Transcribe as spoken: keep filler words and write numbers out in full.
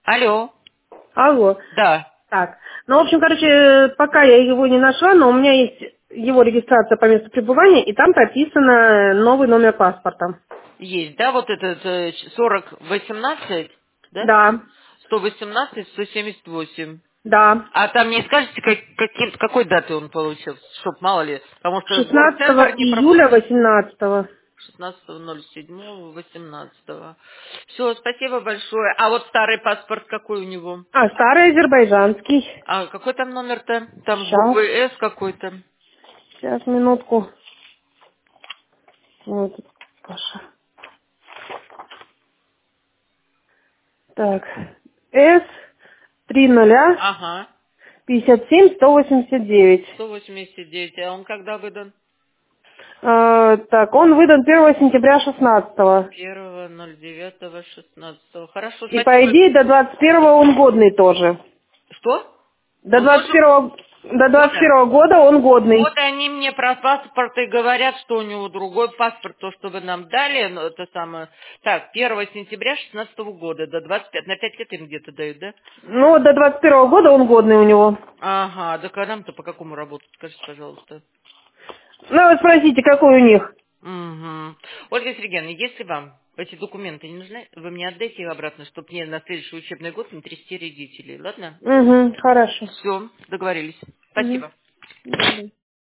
Алло. Алло. Да. Так. Ну, в общем, короче, пока я его не нашла, но у меня есть его регистрация по месту пребывания, и там прописано новый номер паспорта. Есть, да, вот этот э, сорок восемнадцать, да? Да, сто восемнадцать сто семьдесят восемь. да. А там не скажете, как, каким, какой даты он получил? Чтоб мало ли, потому что шестнадцатого горцентр не июля пропустит. восемнадцатого. шестнадцатого ноль седьмого восемнадцатого. Все, спасибо большое. А вот старый паспорт какой у него? А, старый азербайджанский. А какой там номер-то? Там с Сейчас, буквой С какой-то. сейчас, минутку. Вот, Паша. Так. С три нуля Ага. пятьдесят семь сто восемьдесят девять. сто восемьдесят девять. А он когда выдан? А, так, он выдан первого сентября шестнадцатого. первого ноль девятого шестнадцатого. Хорошо, И по спасибо. идее до двадцать первого он годный тоже. Что? До Он двадцать тоже первого до двадцать года? первого года он годный. Вот они мне про паспорт и говорят, что у него другой паспорт, то, что вы нам дали, ну, это самое. Так, первого сентября шестнадцатого года до двадцать пятого, на пять лет им где-то дают, да? Ну, вот до двадцать первого года он годный у него. Ага, да когда нам-то по какому работать, скажите, пожалуйста. Ну, вы спросите, какой у них. Угу. Ольга Сергеевна, если вам эти документы не нужны, вы мне отдайте их обратно, чтобы мне на следующий учебный год не трясти родителей, ладно? Угу, хорошо. Все, договорились. Угу. Спасибо. До свидания.